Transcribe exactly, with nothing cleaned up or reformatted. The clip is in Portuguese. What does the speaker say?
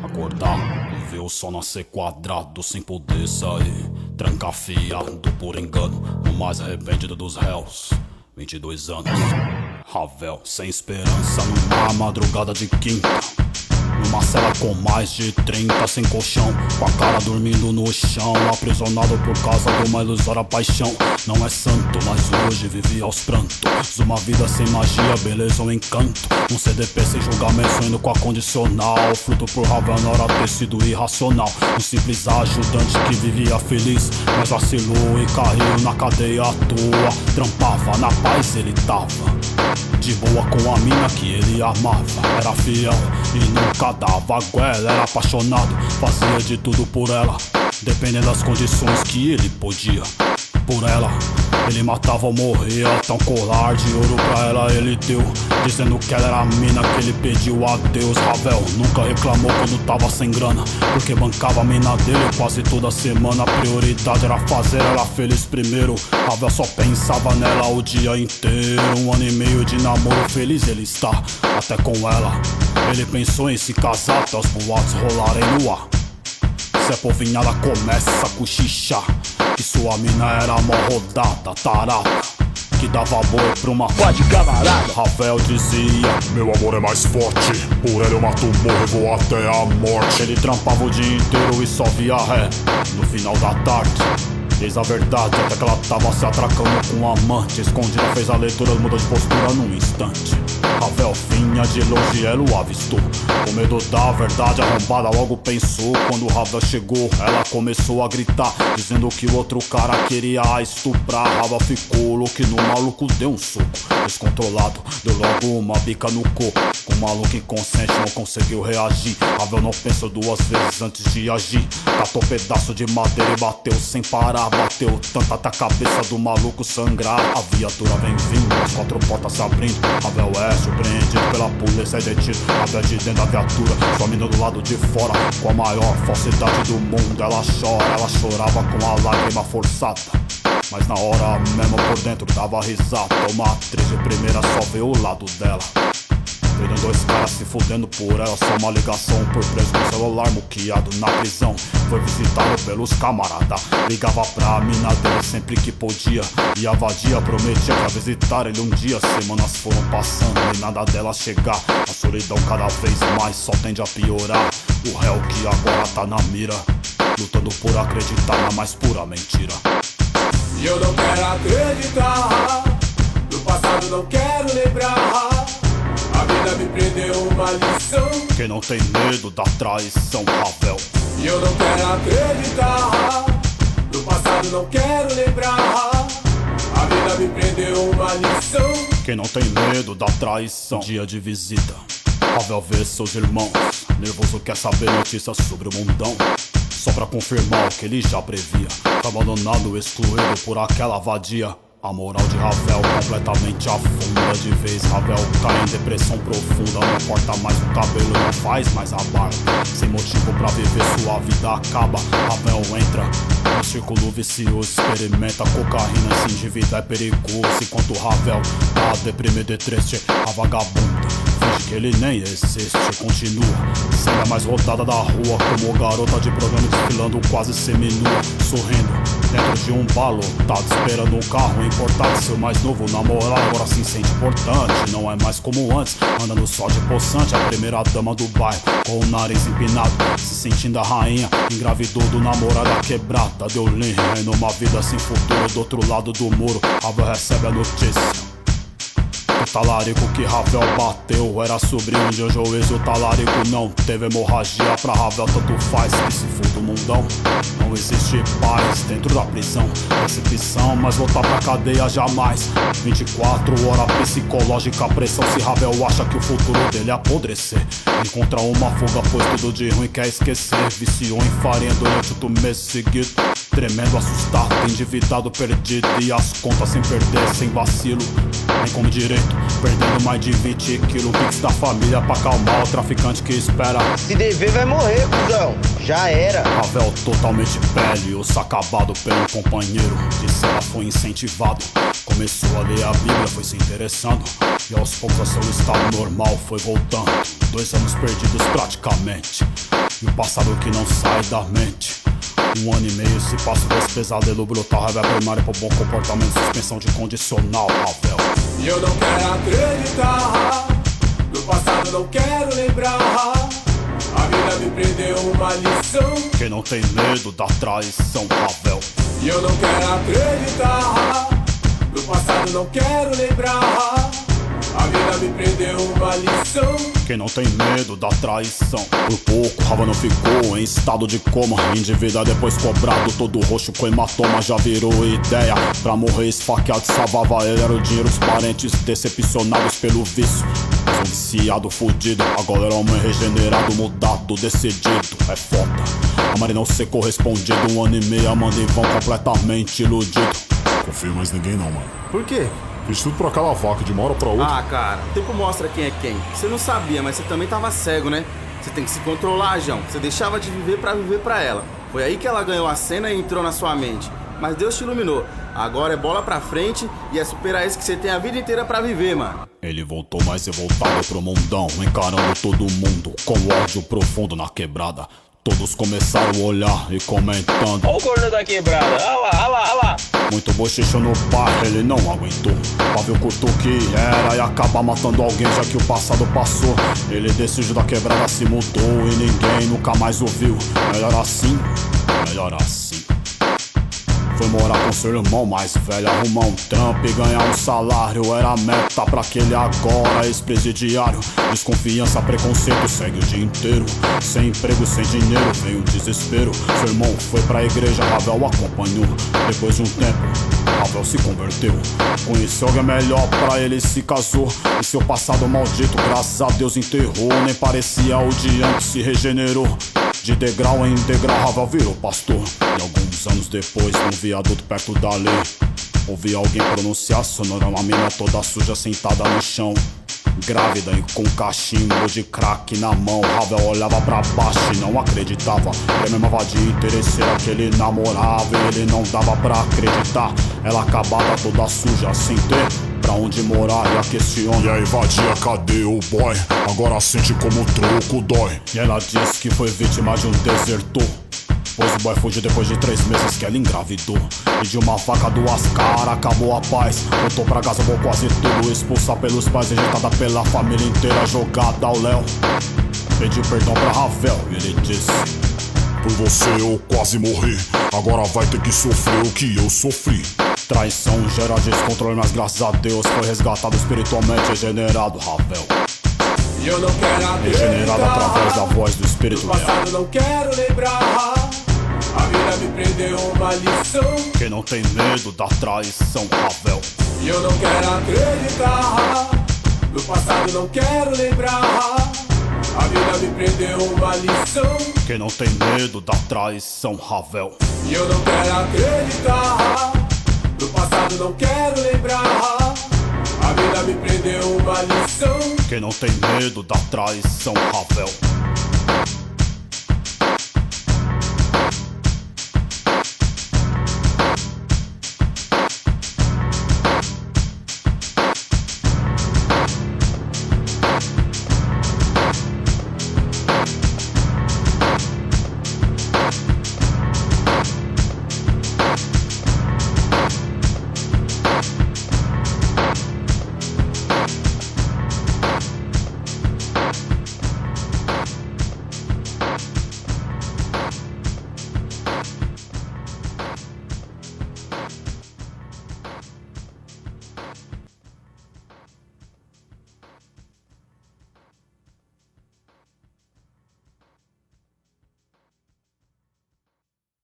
Acordar e ver o sol nascer quadrado sem poder sair, trancafiado por engano, o mais arrependido dos réus. Vinte e dois anos, Ravel sem esperança numa madrugada de quinta, numa cela com mais de trinta, sem colchão, com a cara dormindo no chão, aprisionado por causa de uma ilusória paixão. Não é santo, mas hoje vive aos prantos, uma vida sem magia, beleza ou encanto. Um C D P sem julgamento, sonhando com a condicional, fruto por Ravel na hora ter sido irracional. Um simples ajudante que vivia feliz, mas vacilou e caiu na cadeia à toa. Trampava, na paz ele tava de boa com a mina que ele amava. Era fiel e nunca dava guela, era apaixonado, fazia de tudo por ela, dependendo das condições que ele podia. Por ela, ele matava ou morria, até um colar de ouro pra ela ele deu, dizendo que ela era a mina que ele pediu a Deus. Ravel nunca reclamou quando tava sem grana, porque bancava a mina dele quase toda semana. A prioridade era fazer ela feliz primeiro, Ravel só pensava nela o dia inteiro. Um ano e meio de namoro feliz ele está, até com ela ele pensou em se casar, até os boatos rolarem no ar. Se a povinhada começa a cochichar que sua mina era mó rodada, tarada, que dava boi pra uma pode camarada. Ravel dizia: meu amor é mais forte, por ela eu mato o morro e vou até a morte. Ele trampava o dia inteiro e só via ré no final da tarde. Diz a verdade, até que ela tava se atracando com um amante. Escondida fez a leitura, mudou de postura num instante. Ravel vinha de longe, ela o avistou, com medo da verdade arrombada logo pensou. Quando Ravel chegou, ela começou a gritar, dizendo que o outro cara queria a estuprar. Ravel ficou louco e no maluco deu um soco descontrolado, deu logo uma bica no coco. O maluco inconsciente não conseguiu reagir. Ravel não pensou duas vezes antes de agir, catou pedaço de madeira e bateu sem parar. Bateu tanto até a cabeça do maluco sangrar. A viatura vem vindo, as quatro portas se abrindo. Ravel é surpreendido pela polícia e detido. Ravel de dentro da viatura, sua mina do lado de fora, com a maior falsidade do mundo. Ela chora, ela chorava com a lágrima forçada, mas na hora mesmo por dentro dava risada. Uma atriz de primeira só vê o lado dela, vendo dois caras se fudendo por ela. Só uma ligação por preso com celular muqueado na prisão. Foi visitado pelos camarada, ligava pra mina dele sempre que podia, e a vadia prometia pra visitar ele um dia. Semanas foram passando e nada dela chegar, a solidão cada vez mais só tende a piorar. O réu que agora tá na mira, lutando por acreditar na mais pura mentira. E eu não quero acreditar, do passado não quero lembrar. A vida me prendeu uma lição. Quem não tem medo da traição, Ravel. E eu não quero acreditar, do passado não quero lembrar. A vida me prendeu uma lição. Quem não tem medo da traição. Dia de visita, Ravel vê seus irmãos, nervoso quer saber notícias sobre o mundão, só pra confirmar o que ele já previa. Abandonado, excluído por aquela vadia. A moral de Ravel completamente afunda de vez. Ravel cai em depressão profunda, não corta mais o cabelo, não faz mais a barba. Sem motivo pra viver, sua vida acaba. Ravel entra no círculo vicioso, experimenta cocaína, se endividar é perigoso. Enquanto Ravel tá deprimido e triste, a vagabunda finge que ele nem existe. Continua sendo a mais rodada da rua, como garota de programa desfilando quase seminua, sorrindo dentro de um balotado, esperando um carro importado. Seu mais novo namorado agora se sente importante, não é mais como antes, anda no sol de poçante. A primeira dama do bairro, com o nariz empinado, se sentindo a rainha, engravidou do namorado da quebrada. Deu linha numa vida sem futuro, do outro lado do muro, Ravel recebe a notícia. O talarico que Ravel bateu era sobrinho de um juiz. O talarico não teve hemorragia, pra Ravel tanto faz, que se fuda o mundão. Não existe paz dentro da prisão, perseguição, mas voltar pra cadeia jamais. Vinte e quatro horas psicológica pressão. Se Ravel acha que o futuro dele é apodrecer, encontra uma fuga, pois tudo de ruim quer esquecer. Viciou em farinha durante oito meses seguidos, tremendo, assustado, endividado, perdido, e as contas sem perder, sem vacilo, nem como direito, perdendo mais de vinte quilos. Pix da família pra acalmar o traficante que espera. Se dever vai morrer, cuzão, já era. Ravel totalmente pele, osso acabado pelo companheiro. Disse ela foi incentivado, começou a ler a Bíblia, foi se interessando, e aos poucos a seu estado normal foi voltando. Dois anos perdidos praticamente, E o passado que não sai da mente. Um ano e meio se passa desse pesadelo brutal. Raiva primária pro bom comportamento, suspensão de condicional, Ravel. E eu não quero acreditar, do passado não quero lembrar. A vida me prendeu uma lição. Quem não tem medo da traição, Ravel. E eu não quero acreditar, do passado não quero lembrar. A vida me prendeu uma lição. Quem não tem medo da traição. Por pouco, Ravel não ficou em estado de coma. Endividado depois cobrado, todo roxo com hematoma. Já virou ideia pra morrer esfaqueado. Salvava ele, era o dinheiro dos parentes decepcionados pelo vício. Mas um viciado fudido, agora era homem regenerado, mudado, decidido. É foda, a Mari não ser correspondido. Um ano e meio amando em vão, completamente iludido. Confio mais ninguém não, mano. Por quê? Fiz tudo por aquela vaca, de uma hora pra outra. Ah, cara, o tempo mostra quem é quem. Você não sabia, mas você também tava cego, né? Você tem que se controlar, João. Você deixava de viver pra viver pra ela. Foi aí que ela ganhou a cena e entrou na sua mente. Mas Deus te iluminou. Agora é bola pra frente e é superar isso que você tem a vida inteira pra viver, mano. Ele voltou mais revoltado pro mundão, encarando todo mundo com ódio profundo na quebrada. Todos começaram a olhar e comentando: Ó o corno da quebrada, olha lá, olha lá, olha lá. Muito bochicho no bar, ele não aguentou. Pavio curto que era e acabar matando alguém, já que o passado passou. Ele decidiu da quebrada, se mudou e ninguém nunca mais ouviu. Melhor assim, melhor assim. Foi morar com seu irmão mais velho, arrumar um trampo e ganhar um salário. Era a meta pra aquele agora ex-presidiário. Desconfiança, preconceito, segue o dia inteiro. Sem emprego, sem dinheiro, veio o desespero. Seu irmão foi pra igreja, Ravel acompanhou. Depois de um tempo, Ravel se converteu. Conheceu alguém melhor, pra ele se casou. E seu passado maldito, graças a Deus enterrou. Nem parecia o de antes, se regenerou. De degrau em degrau, Ravel virou pastor. E alguns anos depois, num viaduto perto da lei, ouvi alguém pronunciar sonora. Uma mina toda suja sentada no chão, grávida e com cachimbo de crack na mão. Ravel olhava pra baixo e não acreditava. Era a mesma vadia interesseira que ele namorava e ele não dava pra acreditar. Ela acabava toda suja, sem ter pra onde morar, e a questiona: E aí, vadia, cadê o boy? Agora sente como o troco dói. E ela disse que foi vítima de um desertor, pois o boy fugiu depois de três meses que ela engravidou. E de uma faca duas caras, acabou a paz. Voltou pra casa, vou quase tudo, expulsa pelos pais, rejeitada pela família inteira, jogada ao léu. Pediu perdão pra Ravel e ele disse: Por você eu quase morri, agora vai ter que sofrer o que eu sofri. Traição gera descontrole, mas graças a Deus foi resgatado espiritualmente, regenerado, Ravel. E eu não quero acreditar, regenerado através da voz do espírito do passado não quero lembrar. A vida me prendeu uma lição. Quem não tem medo da traição, Ravel. E eu não quero acreditar, do passado não quero lembrar. A vida me prendeu uma lição. Quem não tem medo da traição, Ravel. E eu não quero acreditar, do passado não quero lembrar. A vida me prendeu uma lição. Quem não tem medo da traição, Ravel.